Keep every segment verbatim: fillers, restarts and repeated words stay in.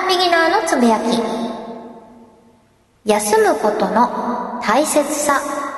ンビギナーのつぶやき。休むことの大切さ。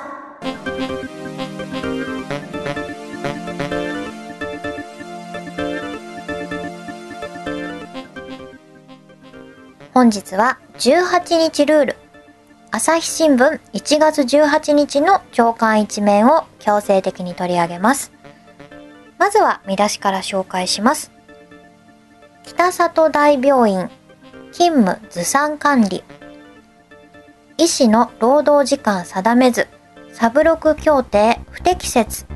本日はじゅうはちにちルール。朝日新聞いちがつじゅうはちにちの朝刊一面を強制的に取り上げます。まずは見出しから紹介します。北里大病院勤務ずさん管理。医師の労働時間定めず、サブロク協定不適切。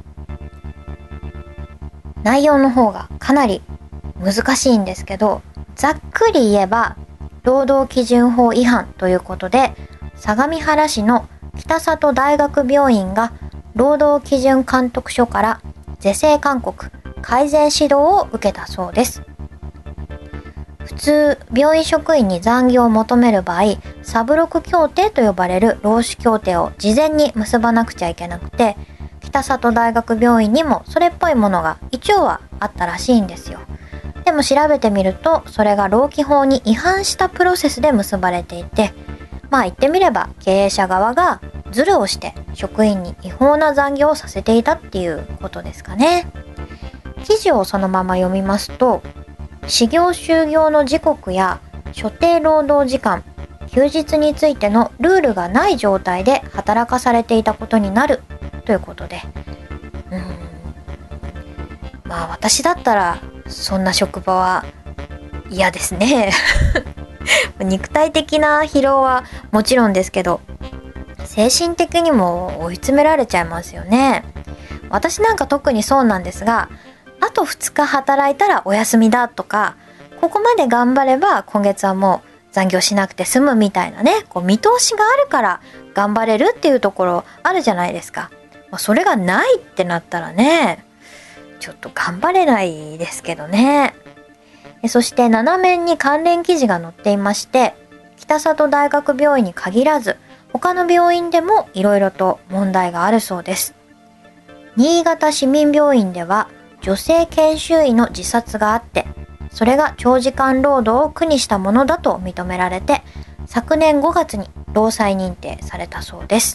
内容の方がかなり難しいんですけど、ざっくり言えば労働基準法違反ということで、相模原市の北里大学病院が労働基準監督署から是正勧告、改善指導を受けたそうです。普通、病院職員に残業を求める場合、サブロク協定と呼ばれる労使協定を事前に結ばなくちゃいけなくて、北里大学病院にもそれっぽいものが一応はあったらしいんですよ。でも調べてみると、それが労基法に違反したプロセスで結ばれていて、まあ言ってみれば経営者側がズルをして職員に違法な残業をさせていたっていうことですかね。記事をそのまま読みますと、始業就業の時刻や所定労働時間、休日についてのルールがない状態で働かされていたことになるということで、うーんまあ私だったらそんな職場は嫌ですね。肉体的な疲労はもちろんですけど、精神的にも追い詰められちゃいますよね。私なんか特にそうなんですが、あとふつか働いたらお休みだとか、ここまで頑張れば今月はもう残業しなくて済むみたいなね、こう見通しがあるから頑張れるっていうところあるじゃないですか。まあ、それがないってなったらね、ちょっと頑張れないですけどね。そしてなな面に関連記事が載っていまして、北里大学病院に限らず他の病院でもいろいろと問題があるそうです。新潟市民病院では女性研修医の自殺があって、それが長時間労働を苦にしたものだと認められて、昨年ごがつに労災認定されたそうです。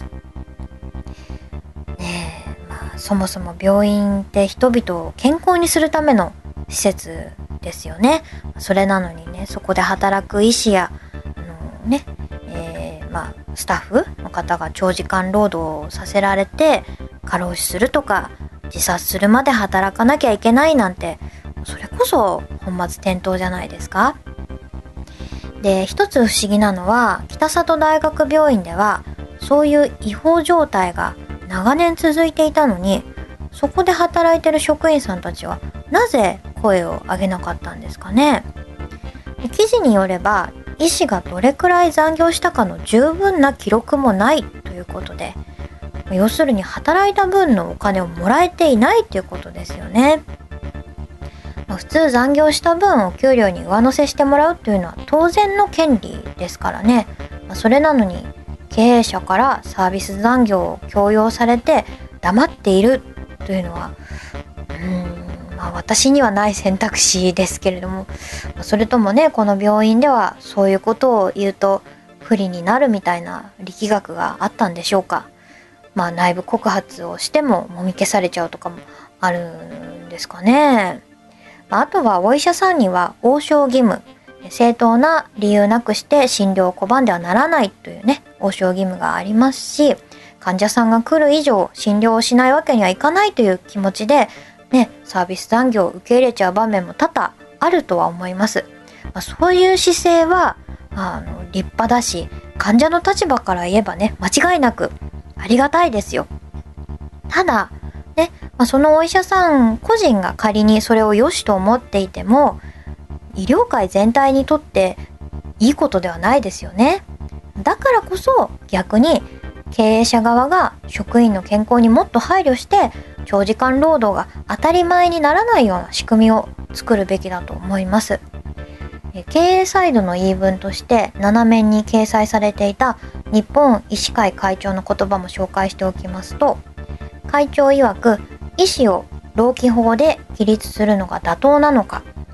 ねえ、まあそもそも病院って人々を健康にするための施設ですよね。それなのにね、そこで働く医師やあのね、えー、まあスタッフの方が長時間労働をさせられて過労死するとか自殺するまで働かなきゃいけないなんて、それこそ本末転倒じゃないですか。で、一つ不思議なのは、北里大学病院ではそういう違法状態が長年続いていたのに、そこで働いてる職員さんたちはなぜ声を上げなかったんですかね。記事によれば、医師がどれくらい残業したかの十分な記録もないということで、要するに働いた分のお金をもらえていないということですよね。まあ、普通残業した分を給料に上乗せしてもらうというのは当然の権利ですからね。まあ、それなのに経営者からサービス残業を強要されて黙っているというのは、うーんまあ私にはない選択肢ですけれども、それともね、この病院ではそういうことを言うと不利になるみたいな力学があったんでしょうか。まあ内部告発をしてももみ消されちゃうとかもあるんですかね。あとはお医者さんには応召義務、正当な理由なくして診療を拒んではならないというね、応召義務がありますし、患者さんが来る以上診療をしないわけにはいかないという気持ちでね、サービス残業を受け入れちゃう場面も多々あるとは思います。まあ、そういう姿勢はあの立派だし、患者の立場から言えばね、間違いなくありがたいですよ。ただね、まあ、そのお医者さん個人が仮にそれを良しと思っていても、医療界全体にとっていいことではないですよね。だからこそ逆に経営者側が職員の健康にもっと配慮して、長時間労働が当たり前にならないような仕組みを作るべきだと思います。経営サイドの言い分としてなな面に掲載されていた日本医師会会長の言葉も紹介しておきますと、会長曰く、医師を労基法で規律するのが妥当なのか、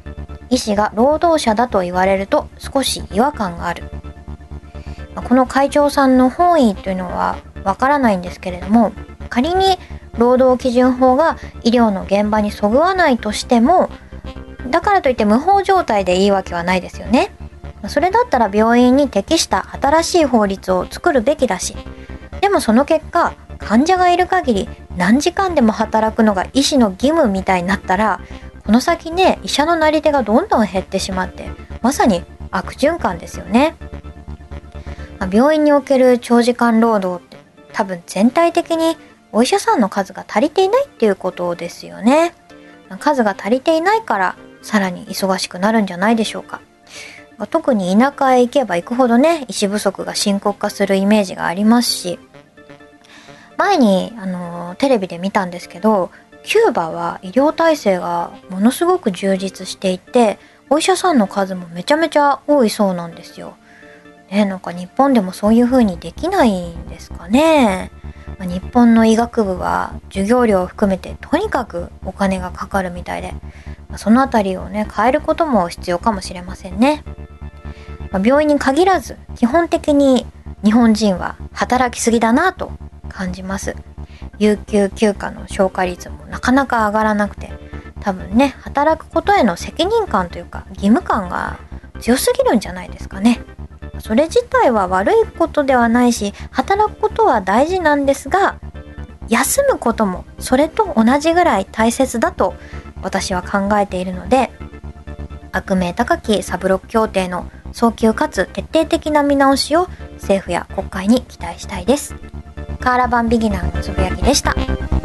医師が労働者だと言われると少し違和感がある。この会長さんの本意というのはわからないんですけれども、仮に労働基準法が医療の現場にそぐわないとしても、だからといって無法状態でいいわけはないですよね。それだったら病院に適した新しい法律を作るべきだし、でもその結果患者がいる限り何時間でも働くのが医師の義務みたいになったら、この先ね、医者のなり手がどんどん減ってしまって、まさに悪循環ですよね。まあ、病院における長時間労働って多分全体的にお医者さんの数が足りていないっていうことですよね。数が足りていないからさらに忙しくなるんじゃないでしょうか。特に田舎へ行けば行くほどね、医師不足が深刻化するイメージがありますし、前にあのテレビで見たんですけど、キューバは医療体制がものすごく充実していて、お医者さんの数もめちゃめちゃ多いそうなんですよ。ね、なんか日本でもそういう風にできないんですかね。まあ、日本の医学部は授業料を含めてとにかくお金がかかるみたいで、まあ、そのあたりをね変えることも必要かもしれませんね。まあ、病院に限らず基本的に日本人は働きすぎだなと感じます。有給休暇の消化率もなかなか上がらなくて、多分ね働くことへの責任感というか義務感が強すぎるんじゃないですかね。それ自体は悪いことではないし、働くことは大事なんですが、休むこともそれと同じぐらい大切だと私は考えているので、悪名高きサブロック協定の早急かつ徹底的な見直しを政府や国会に期待したいです。カーラバンビギナーのつぶやきでした。